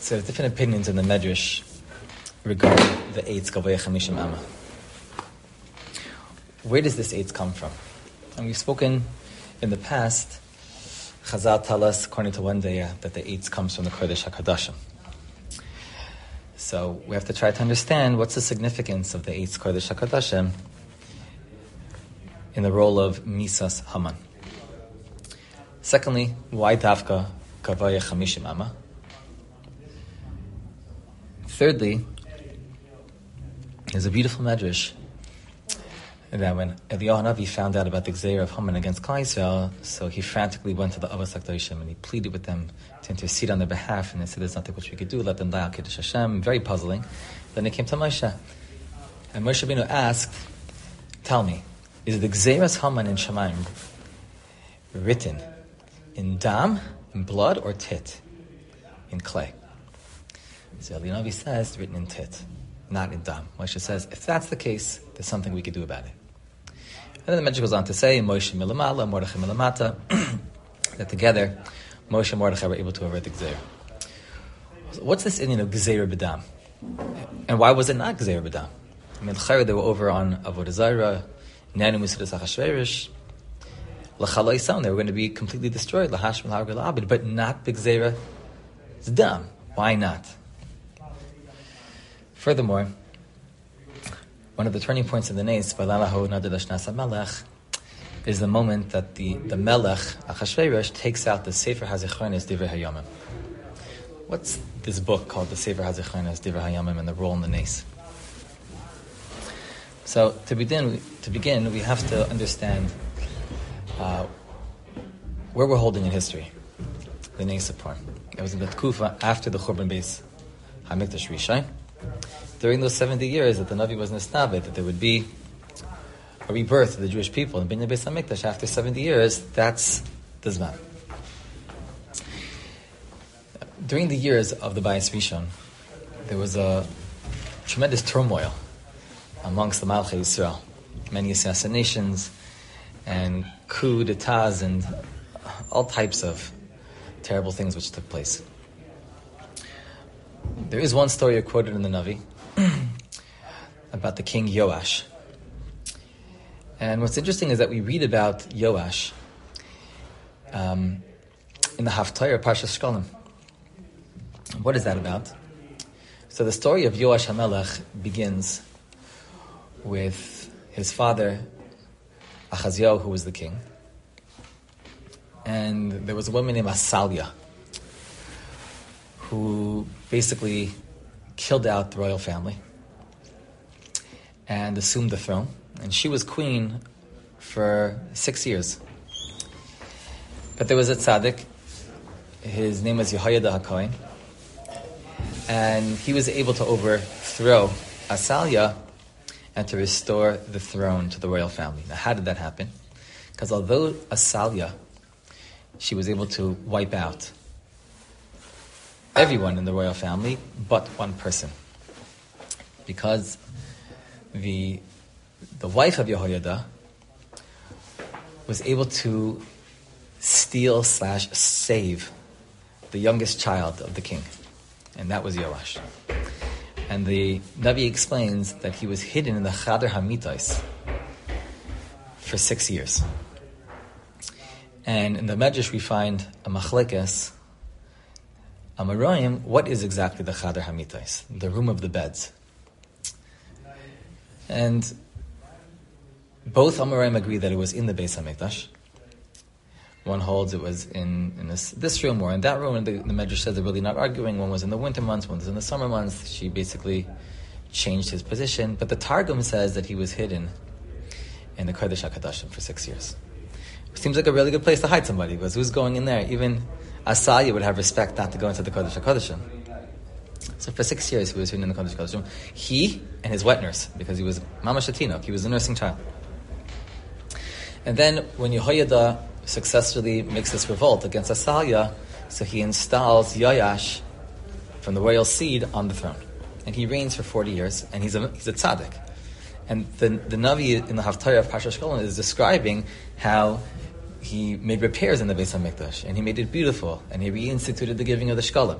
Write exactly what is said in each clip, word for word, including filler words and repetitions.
So there's different opinions in the Medrash regarding the Eitz Gavaya Chamishim Amma. Where does this Eitz come from? And we've spoken in the past, Chazal tell us, according to one day, uh, that the Eitz comes from the Kodesh HaKadoshim. So we have to try to understand what's the significance of the Eitz Kodesh HaKadoshim in the role of Misas Haman. Secondly, why Davka Gavaya Chamishim Amma? Thirdly, there's a beautiful medrash that when Eliyahu Hanavi found out about the Gzeira of Haman against Klal Yisrael, so he frantically went to the Avos HaKadoshim and he pleaded with them to intercede on their behalf, and they said, there's nothing which we could do, let them die al Kiddush Hashem. Very puzzling. Then they came to Moshe. And Moshe Rabbeinu asked, tell me, is the Gzeiras Haman in Shamayim written in dam, in blood, or tit? In clay. So Eliyahu Hanavi says it's written in tit, not in dam. Moshe says, if that's the case, there's something we could do about it. And then the Medrash goes on to say, Moshe milamala, Mordechai milamata, that together, Moshe and Mordechai were able to avert the Gzeira. So what's this Indian of Gzeira b'dam? And why was it not Gzeira b'dam? I mean, they were over on Avodah Zarah, Nanu Misudas Achashverosh, L'chaloi Sam, they were going to be completely destroyed, L'hashim l'hargel l'abed, but not b'Gzeira b'dam. Why not? Furthermore, one of the turning points of the Nes, is the moment that the, the Melech, Achashverosh, takes out the Sefer HaZichronos Divrei Hayamim. What's this book called, the Sefer HaZichronos Divrei Hayamim, and the role in the Nes? So, to begin, to begin, we have to understand uh, where we're holding in history, the Nes Sapor. It was in the Tkufa after the Churban Beis HaMikdash Rishon. During those seventy years that the Navi was nestabed, that there would be a rebirth of the Jewish people in Binyan Beis HaMikdash after seventy years, that's the Zman. During the years of the Bayis Rishon, there was a tremendous turmoil amongst the Malchei Yisrael. Many assassinations and coups d'etats and all types of terrible things which took place. There is one story quoted in the Navi about the king Yoash. And what's interesting is that we read about Yoash um, in the Haftarah Parshas Shkolim. What is that about? So the story of Yoash HaMelech begins with his father, Achaziyahu, who was the king. And there was a woman named Asalia, who basically killed out the royal family and assumed the throne. And she was queen for six years. But there was a tzaddik, his name was Yehoyada HaKohen, and he was able to overthrow Asalia and to restore the throne to the royal family. Now, how did that happen? Because although Asalia, she was able to wipe out everyone in the royal family but one person, because the the wife of Yehoyada was able to steal slash save the youngest child of the king, and that was Yoash. And the Navi explains that he was hidden in the Chader HaMitais for six years. And in the Medrash we find a machlekes Amoraim, what is exactly the Chader HaMitais, the room of the beds? And both Amoraim agree that it was in the Beis HaMikdash. One holds it was in, in this, this room or in that room, and the, the Medrash says they're really not arguing. One was in the winter months, one was in the summer months. She basically changed his position. But the Targum says that he was hidden in the Kodesh HaKadoshim for six years. It seems like a really good place to hide somebody, because who's going in there? Even Asalia would have respect not to go into the Kodesh HaKadoshim. So for six years he was hidden in the Kodesh HaKadoshim. He and his wet nurse, because he was Mamash Atinok, he was a nursing child. And then when Yehoyada successfully makes this revolt against Asalia, so he installs Yoash from the royal seed on the throne. And he reigns for forty years, and he's a, he's a tzaddik. And the, the Navi in the Haftarah of Parshas Shkolim is describing how he made repairs in the Beis HaMikdash, and he made it beautiful, and he reinstituted the giving of the Shkolim.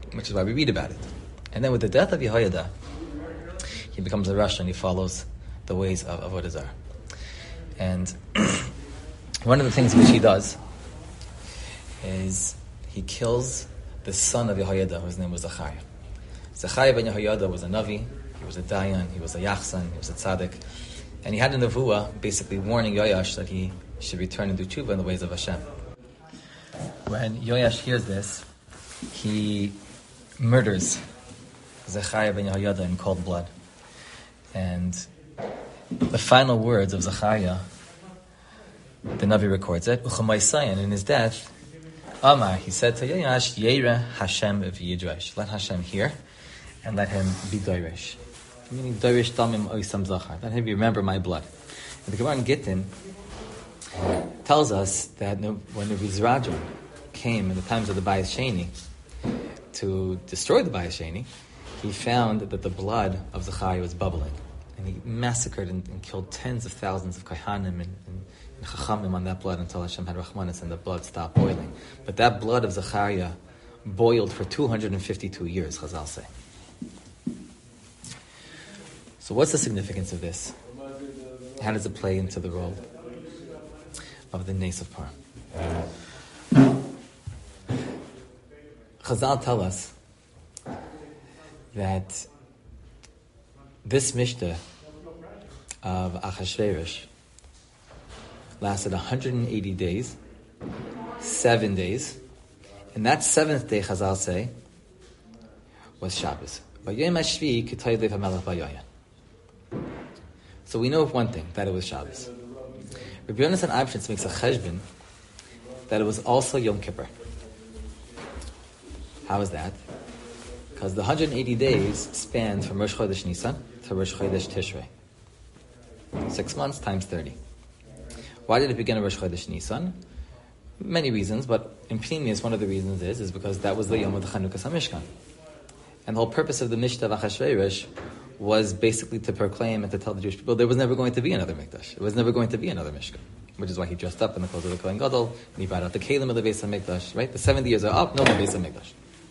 which is why we read about it. And then with the death of Yehoiada, he becomes a Rasha and he follows the ways of Avodah Zarah. And one of the things which he does is he kills the son of Yehoiada, whose name was Zechariah. Zechariah ben Yehoiada was a Navi, he was a Dayan, he was a Yachsan, he was a Tzaddik, and he had a Nevuah basically warning Yoash that he should return and do tshuva in the ways of Hashem. When Yoash hears this, he murders Zechariah ben Yehoiada in cold blood. And the final words of Zechariah, the Navi records it, Uchamaisayan, in his death, Amar, he said to Yoash, Yeira Hashem v'yidrash. Let Hashem hear, and let him be doirish. Meaning, doirish damim oisam zachar. Let him remember my blood. And the Gemara in Gittin tells us that when the Vizrajon came in the times of the Bayis Sheni to destroy the Bayis Sheni, he found that the blood of Zechariah was bubbling. And he massacred and, and killed tens of thousands of Kohanim and, and, and Chachamim on that blood until Hashem had Rachmanis and the blood stopped boiling. But that blood of Zechariah boiled for two hundred fifty-two years, Chazal say. So what's the significance of this? How does it play into the role of the Nes of Purim? Chazal tell us that this Mishnah of Achashverosh lasted one hundred eighty days, seven days, and that seventh day, Chazal say, was Shabbos. So we know of one thing, that it was Shabbos. Rabbi Yonasan Eibschitz makes a cheshbon that it was also Yom Kippur. How is that? Because the one hundred eighty days spanned from Rosh Chodesh Nisan to Rosh Chodesh Tishrei. Six months times thirty. Why did it begin at Rosh Chodesh Nisan? Many reasons, but in Pnimius, one of the reasons is, is because that was the Yom of the Chanukah HaMishkan. And the whole purpose of the Mishnah of Achashverosh was basically to proclaim and to tell the Jewish people there was never going to be another Mikdash. It was never going to be another Mishkan. Which is why he dressed up in the clothes of the Kohen Gadol, and he brought out the Kalim of the Beis HaMikdash, right? The seventy years are up, no more Beis HaMikdash.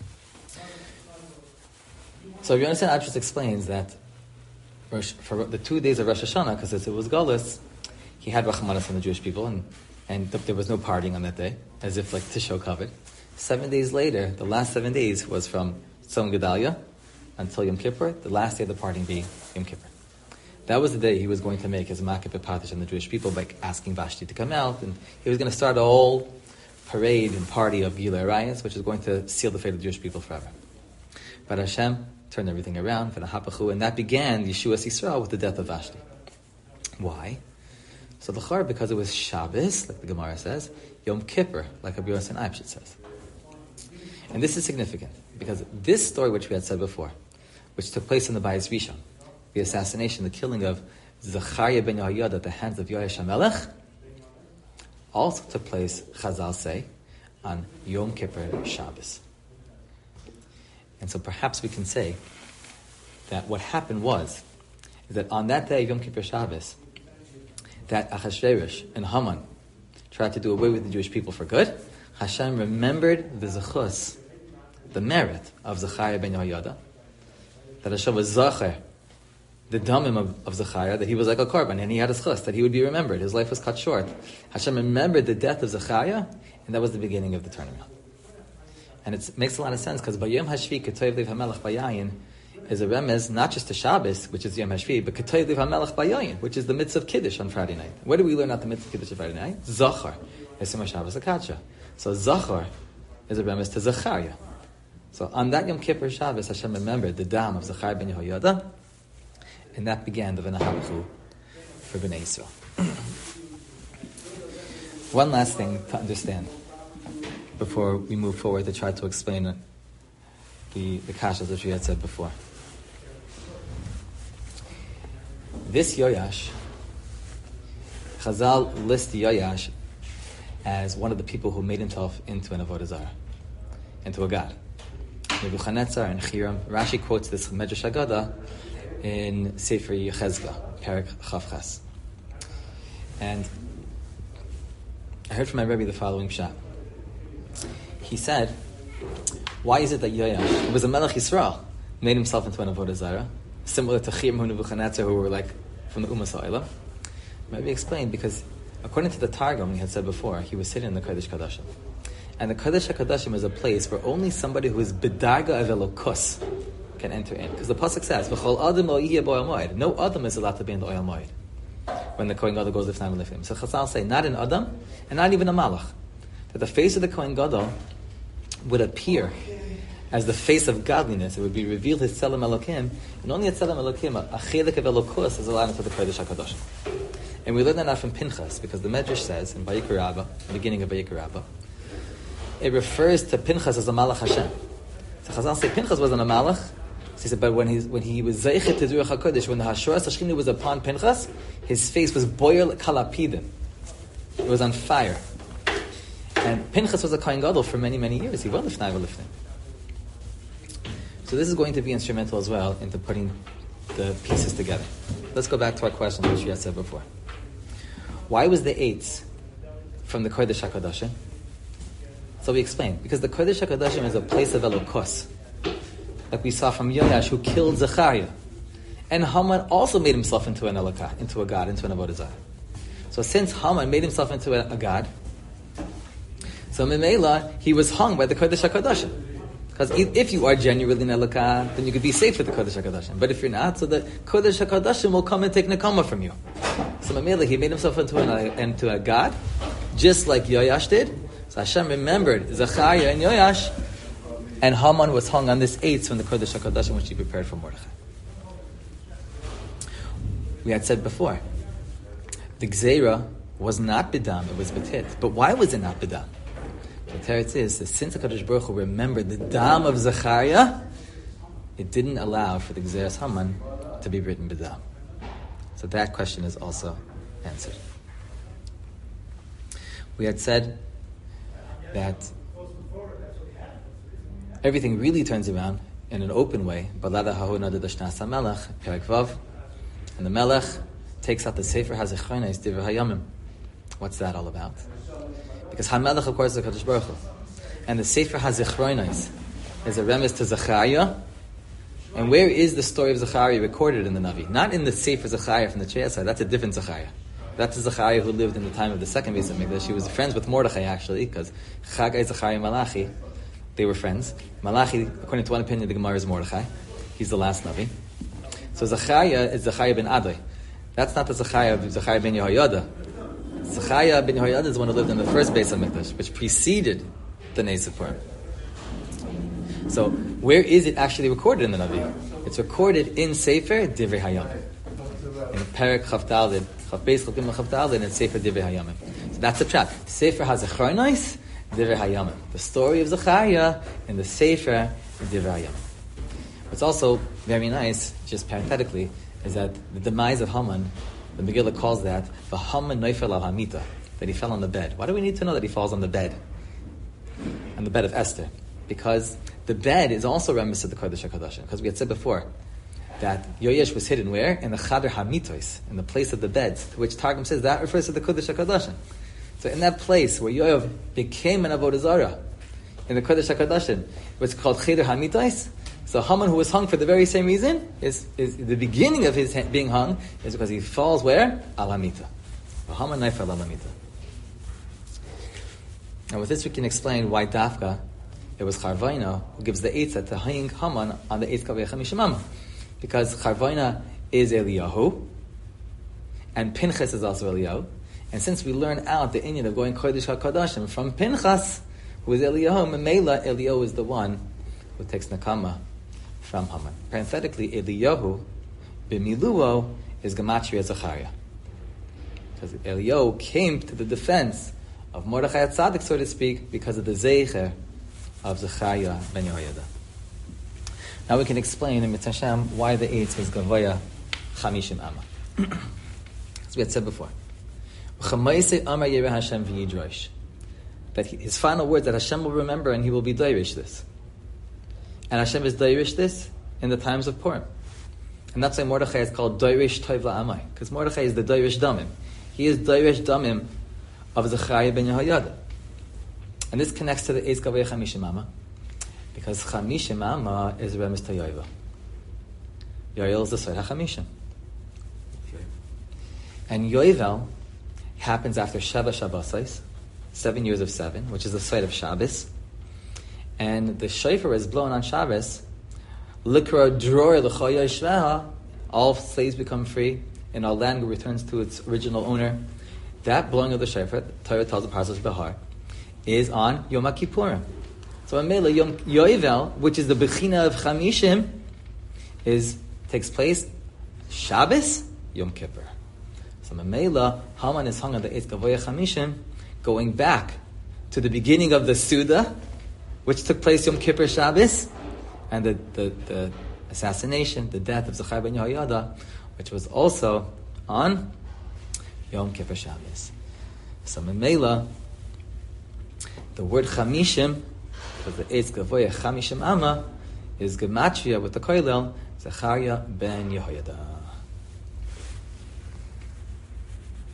So Yonasan Eibschitz explains that for the two days of Rosh Hashanah, because it was Galus, he had Rachmanas on the Jewish people, and, and there was no partying on that day, as if like Tisho covered. Seven days later, the last seven days was from Tzom Gedalia until Yom Kippur, the last day of the partying being Yom Kippur. That was the day he was going to make his Makeh B'Patish on the Jewish people by asking Vashti to come out, and he was going to start a whole parade and party of Gilui Arayos, which is going to seal the fate of the Jewish people forever. But Hashem turned everything around, and that began Yeshuas Yisrael with the death of Vashti. Why? So the Chor, because it was Shabbos, like the Gemara says, Yom Kippur, like Rabbi Yonasan Eibschitz says. And this is significant, because this story which we had said before, which took place in the Bayis Rishon, the assassination, the killing of Zechariah ben Yehoiada at the hands of Yoash HaMelech, also took place, Chazal say, on Yom Kippur Shabbos. And so perhaps we can say that what happened was is that on that day of Yom Kippur Shabbos, that Achashverosh and Haman tried to do away with the Jewish people for good, Hashem remembered the zechus, the merit of Zechariah ben Yehoiada, that Hashem was zacher, the damim of, of Zechariah, that he was like a korban, and he had a zechus, that he would be remembered. His life was cut short. Hashem remembered the death of Zechariah, and that was the beginning of the tournament. And it makes a lot of sense, because Bayom Hashvi, K'toiv Lev HaMelech Bayayin, is a remez not just to Shabbos, which is Yom Hashvi, but K'toiv Lev HaMelech Bayayin, which is the mitzvah of Kiddush on Friday night. Where do we learn out the mitzvah of Kiddush on Friday night? Zachar. Esima Shabbos Akatsha. So Zachar is a remez to Zechariah. So on that Yom Kippur Shabbos, Hashem remembered the dam of Zechariah ben Yehoiada, and that began the V'nahabachu for Bnei Yisrael. One last thing to understand before we move forward to try to explain it, the, the kashas which we had said before. This Yoash, Chazal lists Yoash as one of the people who made himself into an Avodah Zarah, into a god. Nebuchadnezzar and Hiram. Rashi quotes this Medrash Haggadah in Sefer Yechezkel, Perek Chavches. And I heard from my Rebbe the following pshat. He said, Why is it that Yoash, who was a Melech Yisrael, made himself into an Avodah Zarah, similar to Chirm and Nebuchadnezzar, who were like from the Ummah Sa'ila? Maybe explain, because according to the Targum we had said before, he was sitting in the Kodesh Kadashim. And the Kodesh HaKadashim is a place where only somebody who is B'darga of Elokus can enter in. Because the Pasuk says, V'chol Adam lo yihye bo'el moed. No Adam is allowed to be in the O'el Moed when the Kohen Gadol goes lifnai v'lifnim. So Chazal say, not an Adam, and not even a Malach. That the face of the Kohen Gadol would appear as the face of godliness. It would be revealed his Tzelem Elokim, and only a Tzelem Elokim, a chelik of Elokus, is allowed into the Kodesh HaKadashim. And we learn that now from Pinchas, because the Medrash says, in Vayikra Rabbah, the beginning of Vayikra Rabbah, it refers to Pinchas as a Malach Hashem. So Chazal say Pinchas wasn't a Malach. So he said, but when he when he was Zeichet to Ruach HaKodesh, when the Hashoras HaShechina was upon Pinchas, his face was boil kalapidin. It was on fire. And Pinchas was a Kohen Gadol for many, many years. He was lifnai v'lifnim. So this is going to be instrumental as well into putting the pieces together. Let's go back to our question, which we had said before. Why was the eights from the Kodesh HaKadashim? So we explained, because the Kodesh HaKadashim is a place of Elokos, like we saw from Yoash, who killed Zechariah. And Haman also made himself into an Elokah, into a god, into an Avodah Zarah. So since Haman made himself into a, a god, so Memela, he was hung by the Kodesh HaKadashim. Because if you are genuinely an Elokah, then you could be safe with the Kodesh HaKadashim. But if you're not, so the Kodesh HaKadashim will come and take Nekama from you. So Memela, he made himself into, an, into a god, just like Yoash did. So Hashem remembered Zechariah and Yoash, and Haman was hung on this eighth from the Kodesh HaKadashim, which he prepared for Mordechai. We had said before, the Gzeira was not Bidam, it was Betit. But why was it not Bidam? The teretz is that since the Kadosh Baruch Hu remembered the Dam of Zechariah, it didn't allow for the Gzeiras Haman to be written Bidam. So that question is also answered. We had said that everything really turns around in an open way. Balada hahuna de dashnas hamelech, Perek Vav, and the Melech takes out the Sefer HaZichronos Divrei Hayamim. What's that all about? Because HaMelech, of course, is the Kadosh Baruch Hu, and the Sefer HaZichronos is a remiss to Zechariah. And where is the story of Zechariah recorded in the Navi? Not in the Sefer Zechariah from the Chayasai. That's a different Zechariah. That's the Zechariah who lived in the time of the second Beis Hamikdash. He was friends with Mordechai, actually, because Chagai, Zechariah, Malachi, they were friends. Malachi, according to one opinion, the Gemara is Mordechai. He's the last Navi. So Zechariah is Zechariah ben Adai. That's not the Zechariah of Zechariah ben Yehoyada. Zechariah ben Yehoyada is the one who lived in the first Beis Hamikdash, which preceded the Neis Purim. So where is it actually recorded in the Navi? It's recorded in Sefer Divrei Hayamim. In Perek Chavdalid, Chav Beis Chapim Chavdalid, and Sefer Divrei Hayamim. So that's the pshat. Sefer HaZichronos Divrei Hayamim. The story of Zechariah in the Sefer Divrei Hayamim. What's also very nice, just parenthetically, is that the demise of Haman, the Megillah calls that the Haman Neifel al Hamita, that he fell on the bed. Why do we need to know that he falls on the bed? On the bed of Esther. Because the bed is also reminiscent of the Kodesh HaKadashim. Because we had said before that Yoash was hidden where? In the Chader HaMitos, in the place of the beds, to which Targum says that refers to the Kodesh HaKadashim. So in that place where Yoav became an Avodah Zarah, in the Kodesh HaKadashim, what's called Chader HaMitos, so Haman, who was hung for the very same reason, is, is the beginning of his being hung is because he falls where? Al Hamita. Haman Neifel al Hamita. And with this we can explain why Dafka, it was Charvaina who gives the eitzah to hang Haman on the eighth Kavei Chamishimama. Because Charvaina is Eliyahu, and Pinchas is also Eliyahu. And since we learn out the Inyan of going Kodesh HaKadashim from Pinchas, who is Eliyahu, Memela, Eliyahu is the one who takes Nakama from Haman. Parenthetically, Eliyahu, B'miluo, is Gematria Zechariah. Because Eliyahu came to the defense of Mordechai Tzaddik, so to speak, because of the Zeicher of Zechariah ben Yehoyada. Now we can explain in Mitzvah Hashem why the eighth is Gavoya Chamishim Amma. As we had said before. That he, his final words, that Hashem will remember and he will be Dairish this. And Hashem is Dairish this in the times of Purim. And that's why Mordechai is called Dairish Toiv La'amai. Because Mordechai is the Dairish Damim. He is Dairish Damim of Zechariah ben Yehoyada. And this connects to the Eitz Kavei Chamishim Amma. Because Chamishim Amma is a remes to Yovel. Yovel is the Sod HaChamishim. And Yovel happens after Sheva Shabbosais, seven years of seven, which is the Sod of Shabbos. And the shofar is blown on Shabbos. Likra dror l'choya shveha. All slaves become free, and our land returns to its original owner. That blowing of the shofar, Torah tells the Parshas Behar, is on Yom Kippurim. So Amela Yom Yovel, which is the Bechina of Chamishim, is takes place Shabbos, Yom Kippur. So Amela Haman is hung on the Eitz Gavoya Chamishim, going back to the beginning of the Suda, which took place Yom Kippur Shabbos, and the, the, the assassination, the death of Zechariah ben Yehoyada, which was also on Yom Kippur Shabbos. So Memela, the word Chamishim, for the Eitz Gavoya Chamishim Amma, is Gematria with the Koilel, Zechariah ben Yehoyada.